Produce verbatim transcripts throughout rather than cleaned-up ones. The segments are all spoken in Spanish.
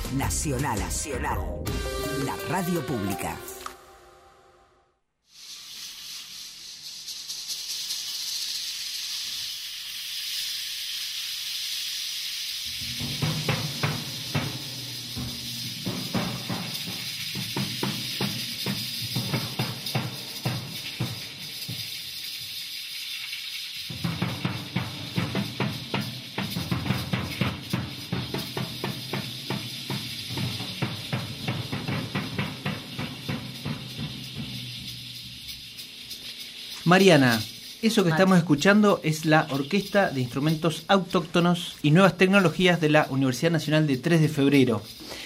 Nacional, Nacional, la radio pública. Mariana, eso que estamos escuchando es la Orquesta de Instrumentos Autóctonos y Nuevas Tecnologías de la Universidad Nacional de tres de febrero.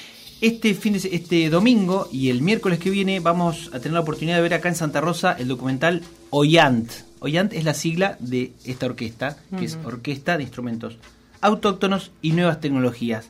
Este fin de, este domingo y el miércoles que viene vamos a tener la oportunidad de ver acá en Santa Rosa el documental OIANT. OIANT es la sigla de esta orquesta, que uh-huh. es Orquesta de Instrumentos Autóctonos y Nuevas Tecnologías.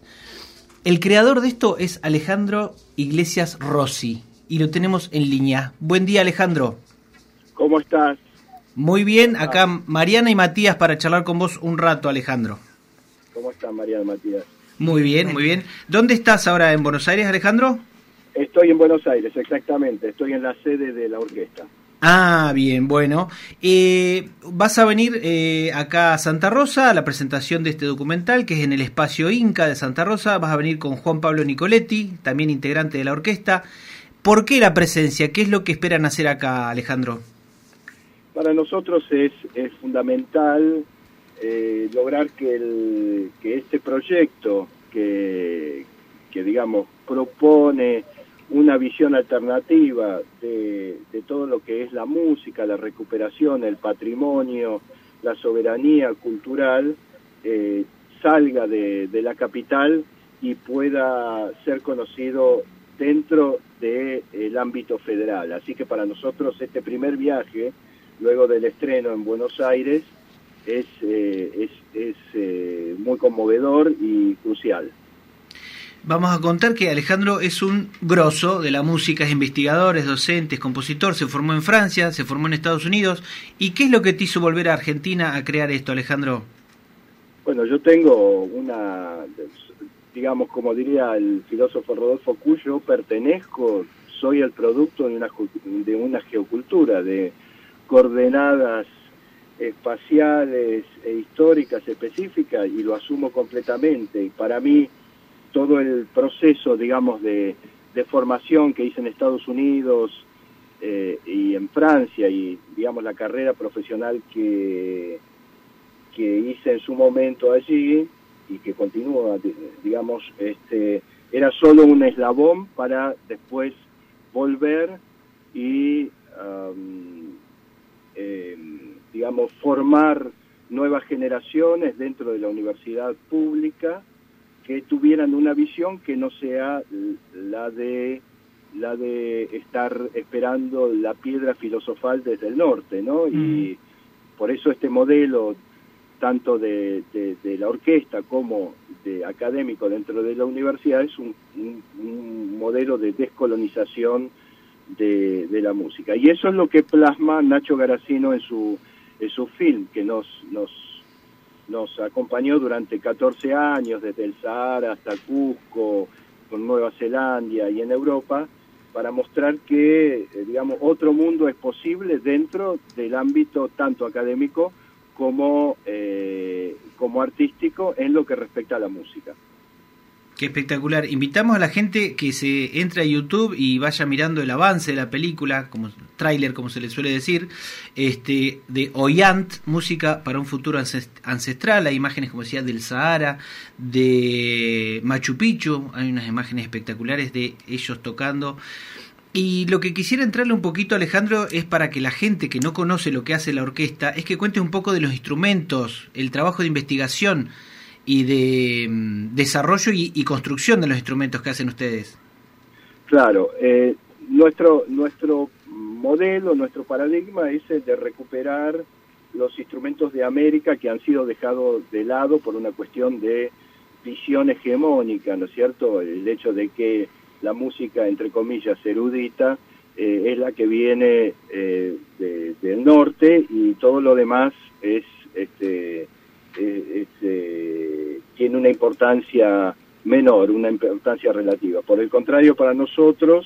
El creador de esto es Alejandro Iglesias Rossi y lo tenemos en línea. Buen día, Alejandro. ¿Cómo estás? Muy bien, acá Mariana y Matías para charlar con vos un rato, Alejandro. ¿Cómo están, Mariana y Matías? Muy bien, muy bien. ¿Dónde estás ahora, en Buenos Aires, Alejandro? Estoy en Buenos Aires, exactamente. Estoy en la sede de la orquesta. Ah, bien, bueno. Eh, vas a venir eh, acá a Santa Rosa a la presentación de este documental, que es en el Espacio Inca de Santa Rosa. Vas a venir con Juan Pablo Nicoletti, también integrante de la orquesta. ¿Por qué la presencia? ¿Qué es lo que esperan hacer acá, Alejandro? Para nosotros es, es fundamental eh, lograr que, el, que este proyecto que, que, digamos, propone una visión alternativa de, de todo lo que es la música, la recuperación, el patrimonio, la soberanía cultural, eh, salga de, de la capital y pueda ser conocido dentro del ámbito federal. Así que para nosotros este primer viaje, luego del estreno en Buenos Aires, es, eh, es, es eh, muy conmovedor y crucial. Vamos a contar que Alejandro es un grosso de la música, es investigador, es docente, es compositor, se formó en Francia, se formó en Estados Unidos. ¿Y qué es lo que te hizo volver a Argentina a crear esto, Alejandro? Bueno, yo tengo una, digamos, como diría el filósofo Rodolfo Cuyo, pertenezco, soy el producto de una, de una geocultura, de coordenadas espaciales e históricas específicas, y lo asumo completamente. Y para mí todo el proceso, digamos, de, de formación que hice en Estados Unidos eh, y en Francia, y digamos la carrera profesional que, que hice en su momento allí y que continúa, digamos, este, era solo un eslabón para después volver y um, Eh, digamos, formar nuevas generaciones dentro de la universidad pública que tuvieran una visión que no sea la de la de estar esperando la piedra filosofal desde el norte, ¿no? Mm. Y por eso este modelo, tanto de, de, de la orquesta como de académico dentro de la universidad, es un, un, un modelo de descolonización De, de la música. Y eso es lo que plasma Nacho Garacino en su en su film, que nos nos nos acompañó durante catorce años, desde el Sahara hasta Cusco, con Nueva Zelanda y en Europa, para mostrar que, eh, digamos, otro mundo es posible dentro del ámbito tanto académico como, eh, como artístico en lo que respecta a la música. Qué espectacular. Invitamos a la gente que se entre a YouTube y vaya mirando el avance de la película, como tráiler, como se le suele decir, este de OIANT, Música para un Futuro Ancestral. Hay imágenes, como decía, del Sahara, de Machu Picchu. Hay unas imágenes espectaculares de ellos tocando. Y lo que quisiera entrarle un poquito, Alejandro, es para que la gente que no conoce lo que hace la orquesta, es que cuente un poco de los instrumentos, el trabajo de investigación y de um, desarrollo y, y construcción de los instrumentos que hacen ustedes. Claro, eh, nuestro nuestro modelo, nuestro paradigma es el de recuperar los instrumentos de América que han sido dejados de lado por una cuestión de visión hegemónica, ¿no es cierto? El hecho de que la música, entre comillas, erudita, eh, es la que viene eh, de, del norte, y todo lo demás es... este Eh, es, eh, tiene una importancia menor, una importancia relativa. Por el contrario, para nosotros,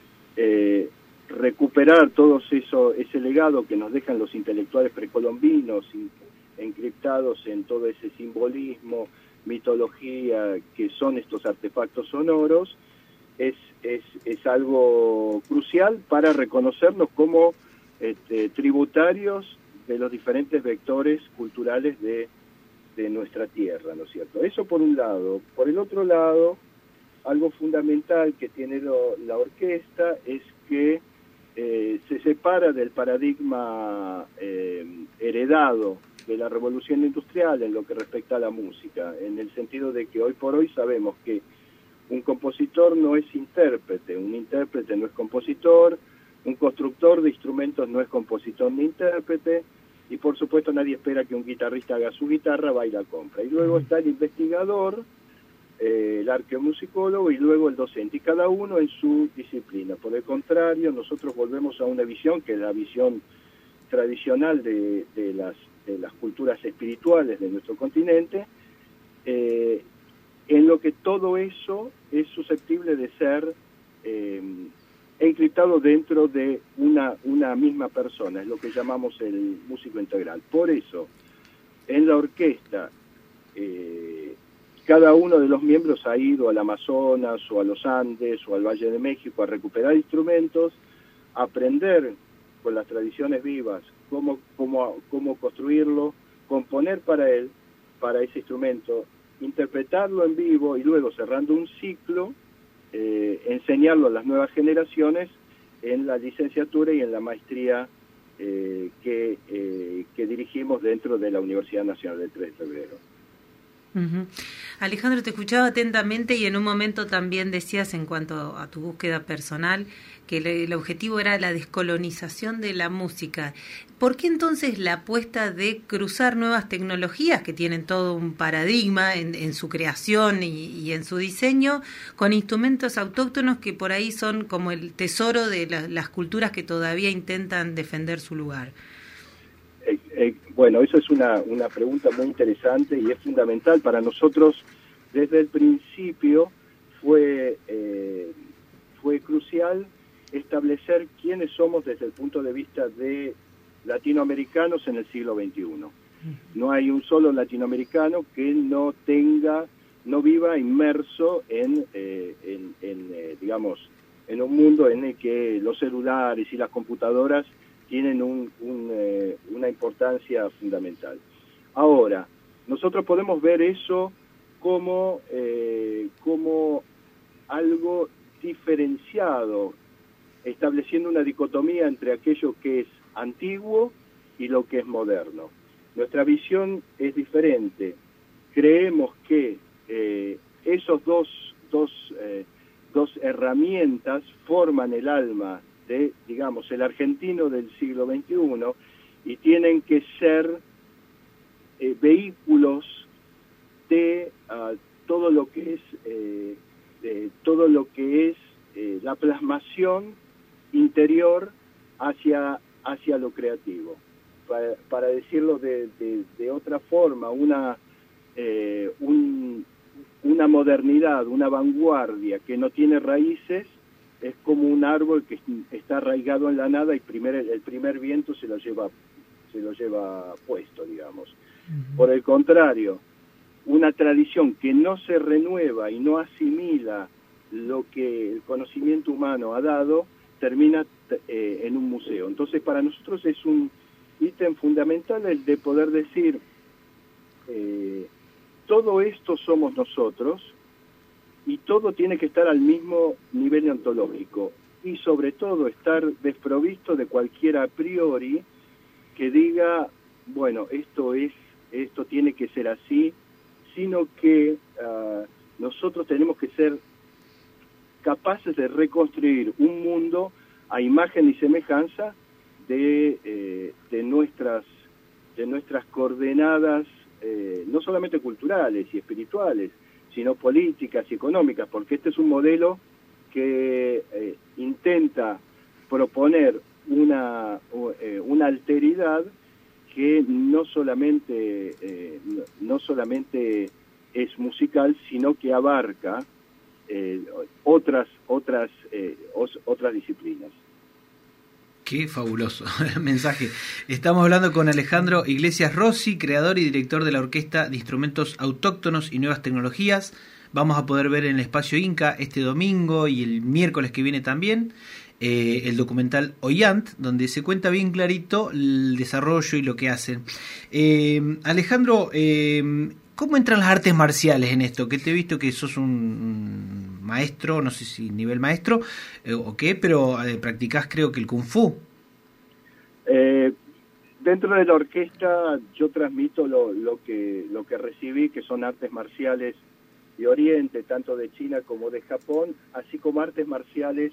eh, recuperar todo eso, ese legado que nos dejan los intelectuales precolombinos, encriptados en todo ese simbolismo, mitología que son estos artefactos sonoros, es, es, es algo crucial para reconocernos como este, tributarios de los diferentes vectores culturales de, de nuestra tierra, ¿no es cierto? Eso por un lado. Por el otro lado, algo fundamental que tiene lo, la orquesta es que eh, se separa del paradigma eh, heredado de la revolución industrial en lo que respecta a la música, en el sentido de que hoy por hoy sabemos que un compositor no es intérprete, un intérprete no es compositor, un constructor de instrumentos no es compositor ni intérprete, y por supuesto nadie espera que un guitarrista haga su guitarra, va y la compra. Y luego está el investigador, eh, el arqueomusicólogo y luego el docente, y cada uno en su disciplina. Por el contrario, nosotros volvemos a una visión que es la visión tradicional de, de, las, de las culturas espirituales de nuestro continente, eh, en lo que todo eso es susceptible de ser eh, encriptado dentro de una, una misma persona, es lo que llamamos el músico integral. Por eso, en la orquesta, eh, cada uno de los miembros ha ido al Amazonas o a los Andes o al Valle de México a recuperar instrumentos, a aprender con las tradiciones vivas cómo, cómo, cómo construirlo, componer para él, para ese instrumento, interpretarlo en vivo y luego, cerrando un ciclo, eh, enseñarlo a las nuevas generaciones en la licenciatura y en la maestría eh, que, eh, que dirigimos dentro de la Universidad Nacional del tres de febrero. Uh-huh. Alejandro, te escuchaba atentamente y en un momento también decías, en cuanto a tu búsqueda personal, que el, el objetivo era la descolonización de la música. ¿Por qué entonces la apuesta de cruzar nuevas tecnologías que tienen todo un paradigma en, en su creación y, y en su diseño, con instrumentos autóctonos que por ahí son como el tesoro de la, las culturas que todavía intentan defender su lugar? Eh, eh, bueno, eso es una, una pregunta muy interesante y es fundamental para nosotros. Desde el principio fue, eh, fue crucial establecer quiénes somos desde el punto de vista de latinoamericanos en el siglo veintiuno. No hay un solo latinoamericano que no tenga, no viva inmerso en, eh, en, en eh, digamos, en un mundo en el que los celulares y las computadoras tienen un, un, eh, una importancia fundamental. Ahora, nosotros podemos ver eso como, eh, como algo diferenciado, estableciendo una dicotomía entre aquello que es antiguo y lo que es moderno. Nuestra visión es diferente. Creemos que eh, esos dos, dos, eh, dos herramientas forman el alma de, digamos, el argentino del siglo veintiuno y tienen que ser eh, vehículos de uh, todo lo que es eh, de todo lo que es eh, la plasmación interior hacia hacia lo creativo. Para, para decirlo de, de, de otra forma, una eh, un, una modernidad, una vanguardia que no tiene raíces es como un árbol que está arraigado en la nada y primer, el primer viento se lo lleva se lo lleva puesto, digamos. Uh-huh. Por el contrario, una tradición que no se renueva y no asimila lo que el conocimiento humano ha dado, termina eh, en un museo. Entonces, para nosotros es un ítem fundamental el de poder decir, eh, todo esto somos nosotros, y todo tiene que estar al mismo nivel ontológico y sobre todo estar desprovisto de cualquier a priori que diga, bueno, esto es, esto tiene que ser así, sino que uh, nosotros tenemos que ser capaces de reconstruir un mundo a imagen y semejanza de, eh, de nuestras de nuestras coordenadas, eh, no solamente culturales y espirituales, sino políticas y económicas, porque este es un modelo que eh, intenta proponer una, eh, una alteridad que no solamente, eh, no, no solamente es musical, sino que abarca eh, otras otras eh, os, otras disciplinas. Qué fabuloso mensaje. Estamos hablando con Alejandro Iglesias Rossi, creador y director de la Orquesta de Instrumentos Autóctonos y Nuevas Tecnologías. Vamos a poder ver en el Espacio Inca este domingo y el miércoles que viene también eh, el documental Oyant, donde se cuenta bien clarito el desarrollo y lo que hacen. Eh, Alejandro, eh, ¿cómo entran las artes marciales en esto? Que te he visto que sos un maestro, no sé si nivel maestro eh, o qué, pero eh, practicás creo que el Kung Fu. Eh, dentro de la orquesta yo transmito lo, lo que lo que recibí, que son artes marciales de Oriente, tanto de China como de Japón, así como artes marciales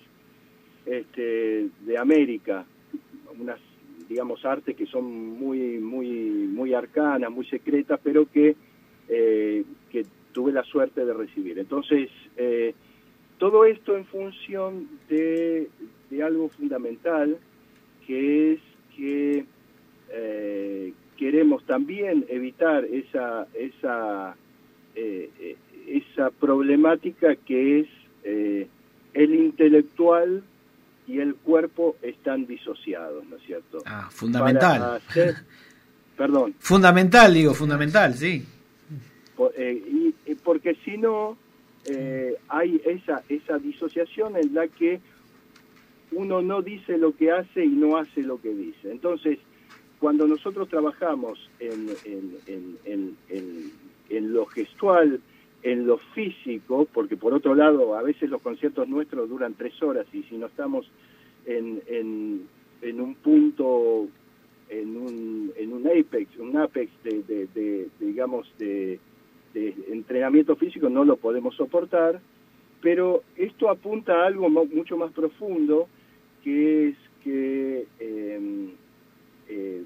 este, de América, unas, digamos, artes que son muy muy muy arcanas, muy secretas, pero que eh, que tuve la suerte de recibir. Entonces, eh, todo esto en función de, de algo fundamental, que es que eh, queremos también evitar esa esa eh, esa problemática que es eh, el intelectual y el cuerpo están disociados, ¿no es cierto? Ah, fundamental. Hacer, perdón. Fundamental, digo, fundamental, sí. Por, eh, y, y porque si no, eh, hay esa, esa disociación en la que uno no dice lo que hace y no hace lo que dice. Entonces, cuando nosotros trabajamos en, en, en, en, en, en lo gestual, en lo físico, porque por otro lado, a veces los conciertos nuestros duran tres horas y si no estamos en, en, en un punto, en un, en un apex, un apex de, de, de, de digamos, de, de entrenamiento físico, no lo podemos soportar, pero esto apunta a algo mucho más profundo, que es que eh, eh,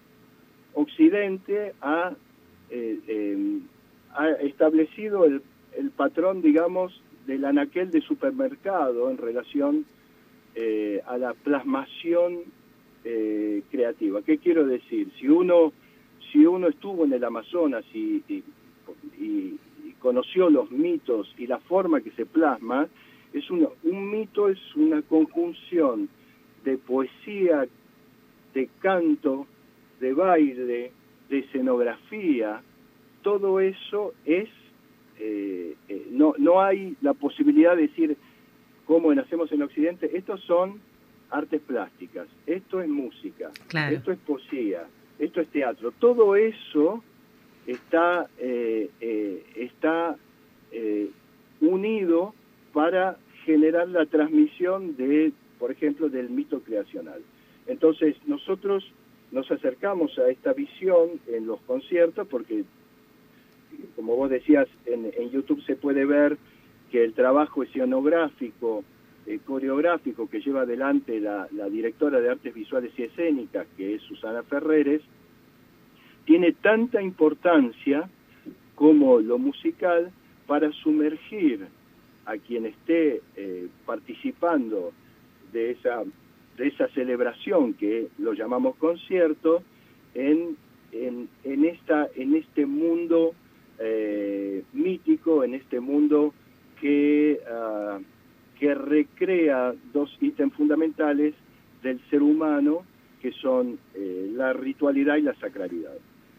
Occidente ha, eh, eh, ha establecido el, el patrón, digamos, del anaquel de supermercado en relación eh, a la plasmación eh, creativa. ¿Qué quiero decir? Si uno, si uno estuvo en el Amazonas y, y, y, y conoció los mitos y la forma que se plasma, es una, un mito es una conjunción de poesía, de canto, de baile, de escenografía. Todo eso es, eh, eh, no, no hay la posibilidad de decir, como hacemos en Occidente, estos son artes plásticas, esto es música, claro. Esto es poesía, esto es teatro. Todo eso está, eh, eh, está eh, unido para generar la transmisión de, por ejemplo, del mito creacional. Entonces, nosotros nos acercamos a esta visión en los conciertos porque, como vos decías, en, en YouTube se puede ver que el trabajo escenográfico, eh, coreográfico que lleva adelante la, la directora de Artes Visuales y Escénicas, que es Susana Ferreres, tiene tanta importancia como lo musical para sumergir a quien esté eh, participando de esa de esa celebración que lo llamamos concierto en en, en esta en este mundo eh, mítico, en este mundo que uh, que recrea dos ítems fundamentales del ser humano, que son eh, la ritualidad y la sacralidad.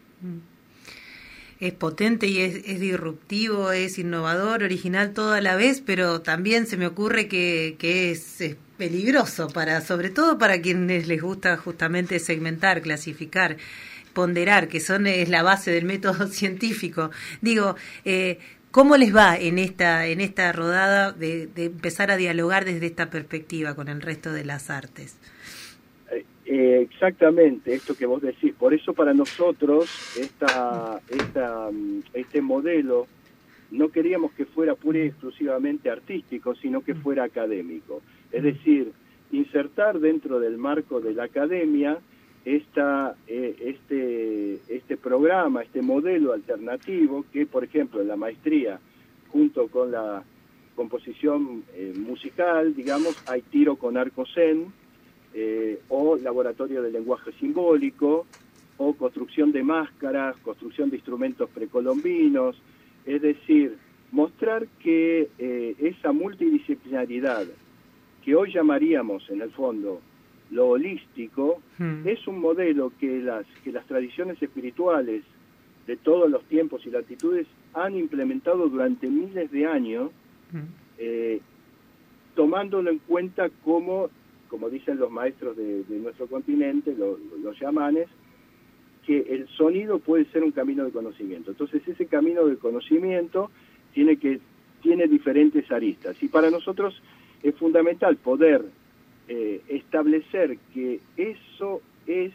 Es potente y es, es disruptivo, es innovador, original todo a la vez, pero también se me ocurre que, que es, es peligroso, para, sobre todo para quienes les gusta justamente segmentar, clasificar, ponderar, que son es la base del método científico. Digo, eh, ¿cómo les va en esta en esta rodada de, de empezar a dialogar desde esta perspectiva con el resto de las artes? Eh, exactamente, esto que vos decís. Por eso para nosotros esta, esta, este modelo no queríamos que fuera pura y exclusivamente artístico, sino que fuera académico. Es decir, insertar dentro del marco de la academia esta, eh, este, este programa, este modelo alternativo que, por ejemplo, en la maestría, junto con la composición eh, musical, digamos, hay tiro con arco zen, Eh, o laboratorio del lenguaje simbólico, o construcción de máscaras, construcción de instrumentos precolombinos, Es decir, mostrar que eh, esa multidisciplinaridad que hoy llamaríamos en el fondo lo holístico, hmm. es un modelo que las, que las tradiciones espirituales de todos los tiempos y latitudes han implementado durante miles de años, hmm. eh, tomándolo en cuenta como, como dicen los maestros de, de nuestro continente, los, los chamanes, que el sonido puede ser un camino de conocimiento. Entonces ese camino de conocimiento tiene, que, tiene diferentes aristas. Y para nosotros es fundamental poder eh, establecer que eso es,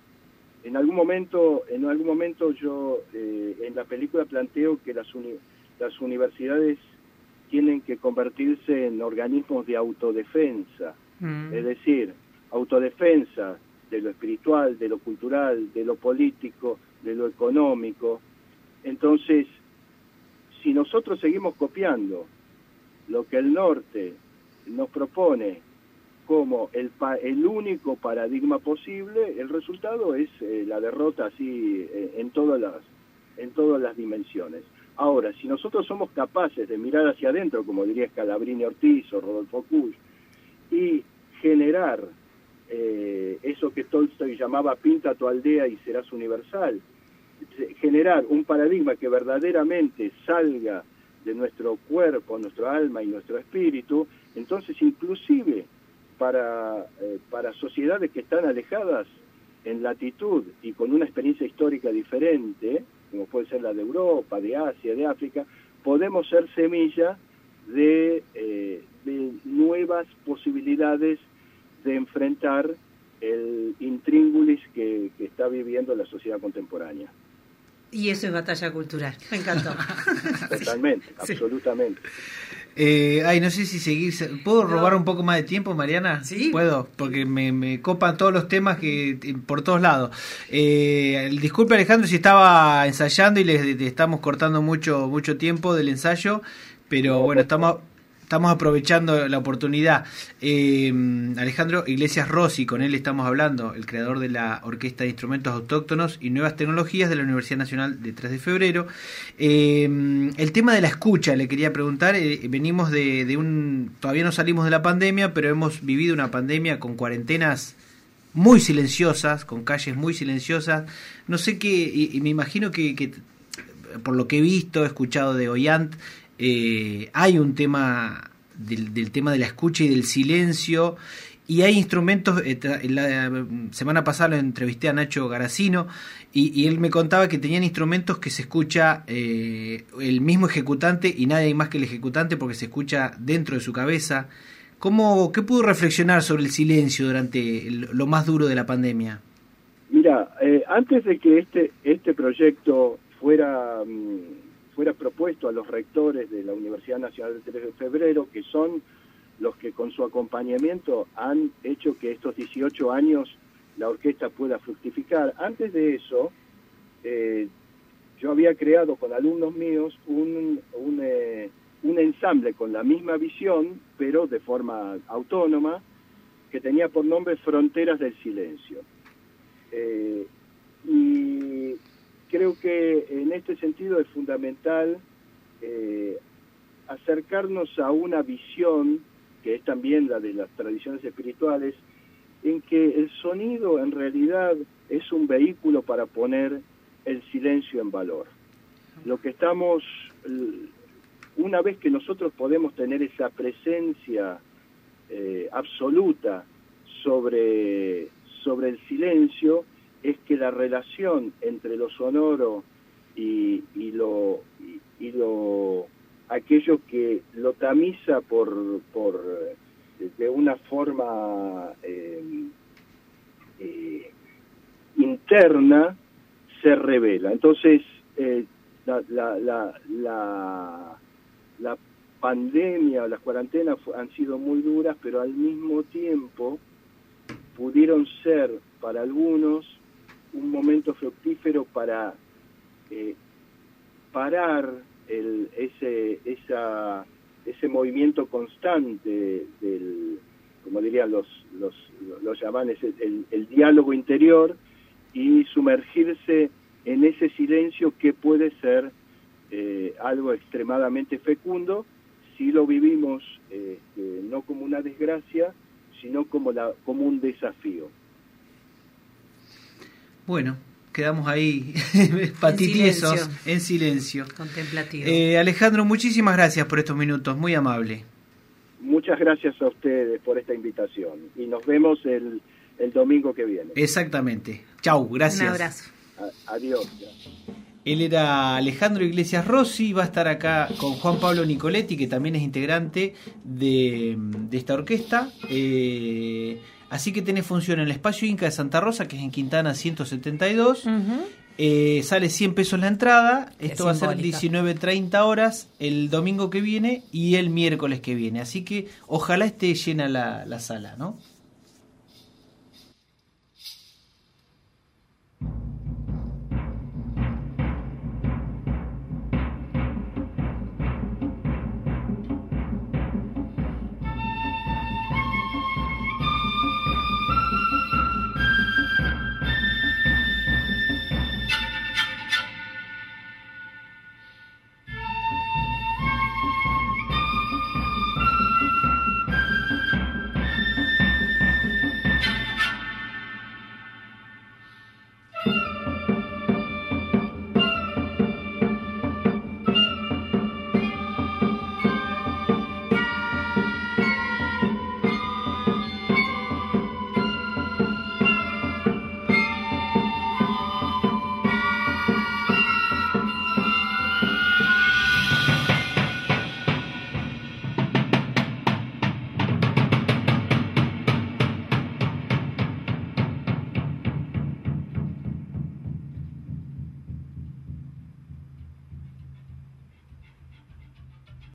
en algún momento, en algún momento yo eh, en la película planteo que las, uni, las universidades tienen que convertirse en organismos de autodefensa, mm. es decir, autodefensa de lo espiritual, de lo cultural, de lo político, de lo económico. Entonces, si nosotros seguimos copiando lo que el norte nos propone como el, pa el único paradigma posible, el resultado es eh, la derrota así eh, en todas las en todas las dimensiones. Ahora, si nosotros somos capaces de mirar hacia adentro, como diría Scalabrini Ortiz o Rodolfo Kusch, y generar eh, eso que Tolstoy llamaba pinta tu aldea y serás universal, generar un paradigma que verdaderamente salga de nuestro cuerpo, nuestro alma y nuestro espíritu, entonces inclusive para, eh, para sociedades que están alejadas en latitud y con una experiencia histórica diferente, como puede ser la de Europa, de Asia, de África, podemos ser semilla de, eh, de nuevas posibilidades de enfrentar el intríngulis que, que está viviendo la sociedad contemporánea. Y eso es batalla cultural, me encantó. Totalmente, sí. Absolutamente. Eh, ay, no sé si seguir. ¿Puedo robar no. un poco más de tiempo, Mariana? Sí. Puedo, porque me, me copan todos los temas que por todos lados. Eh, disculpe, Alejandro, si estaba ensayando y le, le estamos cortando mucho mucho tiempo del ensayo, pero no, bueno, estamos estamos aprovechando la oportunidad. Eh, Alejandro Iglesias Rossi, con él estamos hablando, el creador de la Orquesta de Instrumentos Autóctonos y Nuevas Tecnologías de la Universidad Nacional de tres de febrero. Eh, el tema de la escucha, le quería preguntar, eh, venimos de, de un... Todavía no salimos de la pandemia, pero hemos vivido una pandemia con cuarentenas muy silenciosas, con calles muy silenciosas. No sé qué, y, y me imagino que, que por lo que he visto, he escuchado de Oyant, Eh, hay un tema del, del tema de la escucha y del silencio, y hay instrumentos. Eh, la semana pasada lo entrevisté a Nacho Garacino y, y él me contaba que tenían instrumentos que se escucha eh, el mismo ejecutante y nadie más que el ejecutante, porque se escucha dentro de su cabeza. ¿Cómo, qué pudo reflexionar sobre el silencio durante el, lo más duro de la pandemia? Mira, eh, antes de que este este proyecto fuera mmm, fuera propuesto a los rectores de la Universidad Nacional del tres de febrero, que son los que con su acompañamiento han hecho que estos dieciocho años la orquesta pueda fructificar. Antes de eso, eh, yo había creado con alumnos míos un, un, eh, un ensamble con la misma visión, pero de forma autónoma, que tenía por nombre Fronteras del Silencio. Eh, y creo que en este sentido es fundamental eh, acercarnos a una visión, que es también la de las tradiciones espirituales, en que el sonido en realidad es un vehículo para poner el silencio en valor. Lo que estamos, una vez que nosotros podemos tener esa presencia eh, absoluta sobre, sobre el silencio, es que la relación entre lo sonoro y, y lo y, y lo aquello que lo tamiza por por de una forma eh, eh, interna se revela. Entonces eh, la, la, la, la, la pandemia, las cuarentenas han sido muy duras, pero al mismo tiempo pudieron ser para algunos un momento fructífero para eh, parar el, ese esa ese movimiento constante del, como dirían los los los chamanes, el, el diálogo interior, y sumergirse en ese silencio que puede ser eh, algo extremadamente fecundo si lo vivimos eh, eh, no como una desgracia, sino como, la, como un desafío. Bueno, quedamos ahí patitiesos, en silencio. En silencio. Contemplativo. Eh, Alejandro, muchísimas gracias por estos minutos, muy amable. Muchas gracias a ustedes por esta invitación y nos vemos el, el domingo que viene. Exactamente. Chau, gracias. Un abrazo. A, adiós. Él era Alejandro Iglesias Rossi, va a estar acá con Juan Pablo Nicoletti, que también es integrante de, de esta orquesta. Eh, así que tiene función en el Espacio Inca de Santa Rosa, que es en Quintana ciento setenta y dos. Uh-huh. Eh, sale cien pesos la entrada. Esto es va simbólica. A ser diecinueve treinta horas el domingo que viene y el miércoles que viene. Así que ojalá esté llena la, la sala, ¿no?